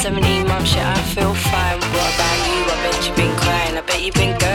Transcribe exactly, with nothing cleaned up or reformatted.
seventeen months, yeah, I feel fine. What about you? I bet you've been crying. I bet you've been going